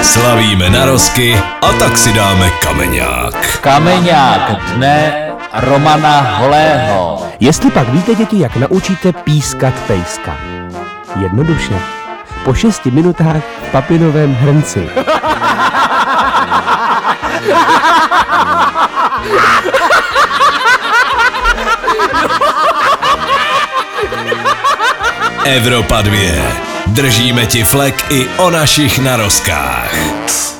Slavíme narozky a tak si dáme kameňák. Kameňák dne Romana Holého. Jestli pak víte, děti, jak naučíte pískat pejska? Jednoduše. Po 6 minutách v papinovém hrnci. Evropa 2. Držíme ti flek i o našich narozkách.